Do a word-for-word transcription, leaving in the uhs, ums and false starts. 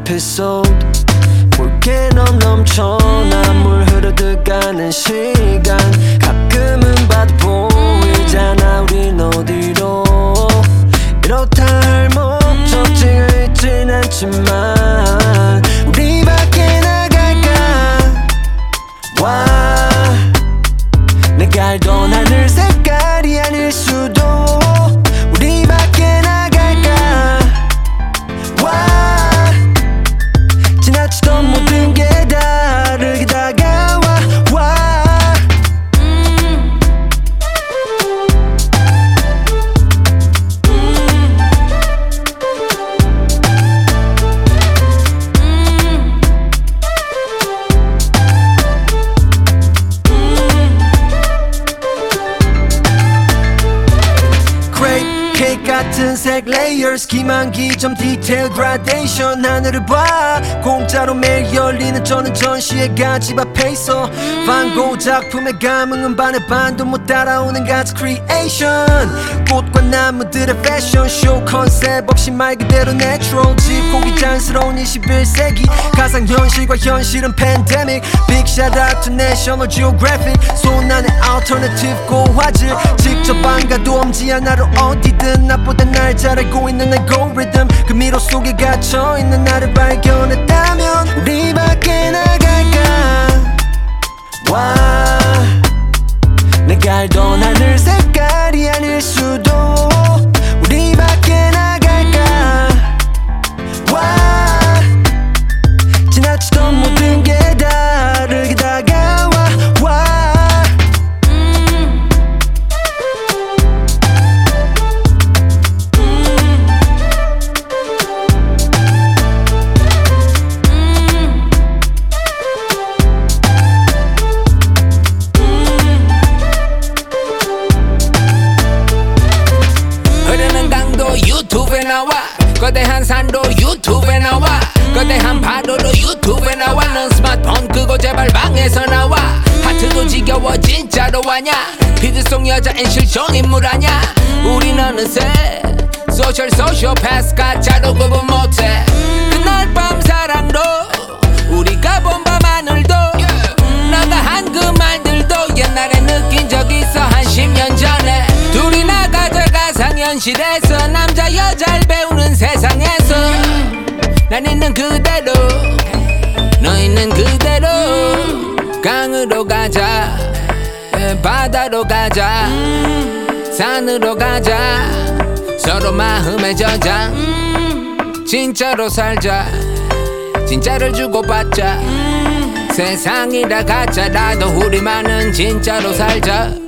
episode 볼게 넌 넘쳐나 물 흐르듯가는 시간 가끔은 봐도 보이잖아 우린 어디로 이렇다 할 목적지가 있진 않지만 우리 밖에 나갈까 와 내가 알던 하늘 색깔이 아닐 수도 우리 밖에 나갈까 와 지나치던 모든 게 다르게 다가와 와 케이크 같은 색 layers 기만기점 디테일 그라데이션 하늘을 봐 공짜로 매일 열리는 저는 전시회 가집 앞에 있어 반고 작품의 감흥은 반의 반도 못 따라오는 God's creation 꽃과 나무들의 패션쇼 컨셉 없이 말 그대로 내추럴 집고기 잔스러운 이십일 세기 가상현실과 현실은 팬데믹 Big shout out to National Geographic 손 안에 alternative 고화질 직접 안 가도 엄지 하나로 어디든 나보다 날 잘 알고 있는 알고리즘 그 미로 속에 갇혀있는 나를 발견했다면 우리 밖에 나갈까 와 내가 알던 하늘 색깔이 아닐 수도 우리 밖에 나갈까 와 지나치던 모든 게 다르게 다가와 와 유튜브에 나와 거대한 산도 유튜브에 나와 거대한 파도도 유튜브에 나와 넌 스마트폰 끄고 제발 방에서 나와 하트도 지겨워 진짜로 하냐 피드송 여자인 실존 인물 아냐 우린 어느새 소셜 소시오패스 가짜로 구분 못해 그날 밤 사랑도 우리가 본 밤 하늘도 너가 한 그 말들도 옛날에 느낀 적 있어 한 십 년 전에 둘이 나가자 가상현실에서 남자 여자를 배우는 세상에서 난 있는 그대로 너 있는 그대로 강으로 가자 바다로 가자 산으로 가자 서로 마음의 저장 진짜로 살자 진짜를 주고받자 세상이라 가짜라도 우리만은 진짜로 살자